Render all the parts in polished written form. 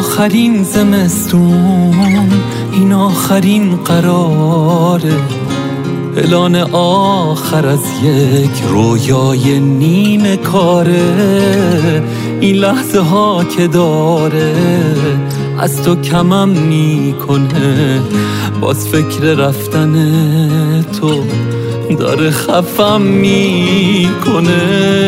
آخرین زمستون، این آخرین قراره، اعلان آخر از یک رویای نیمه کاره. این لحظه ها که داره از تو کمم میکنه، باز فکر رفتن تو داره خفم میکنه.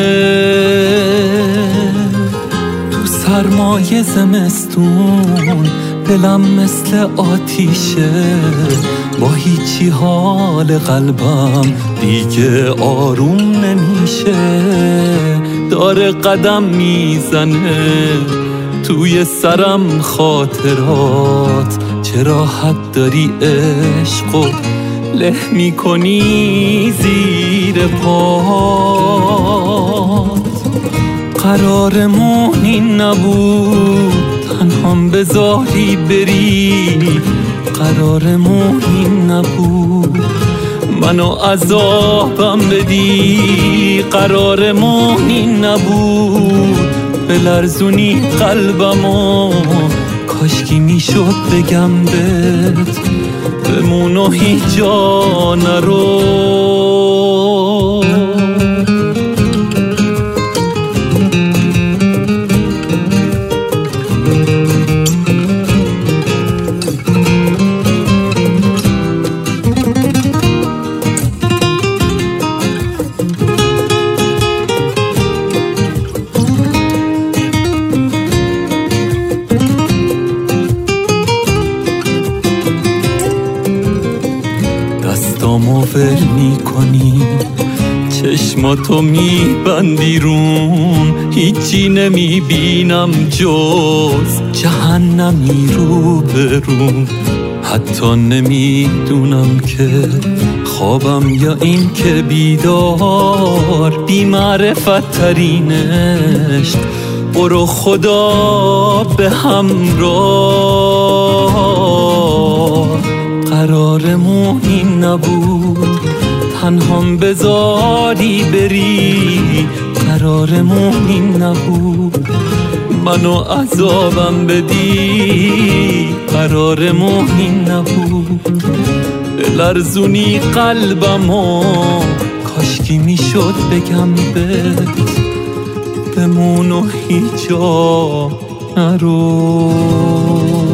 تو سرمای زمستون دلم مثل آتیشه، با هیچی حال قلبم دیگه آروم نمیشه. داره قدم میزنه توی سرم خاطرات، چه راحت داری عشقو له میکنی زیر پات. قرارمون این نبود تنهام بذاری بری، قرارمون این نبود منو عذابم بدی، قرارمون این نبود بلرزونی قلبمو. کاشکی میشد بگم بهت بمون و هیچ جا نرو. دستامو ول میکنی، چشماتو میبندی رون، هیچی نمیبینم جز جهنمی رو برون. حتی نمیدونم که خوابم یا این که بیدار، بی معرفت ترینش برو خدا به همراه. قرارمون این نبود تنهام بذاری بری، قرارمون این نبود منو عذابم بدی، قرارمون این نبود بلرزونی قلبمو. کاشکی میشد بگم بهت بمون و هیچ جا نرو.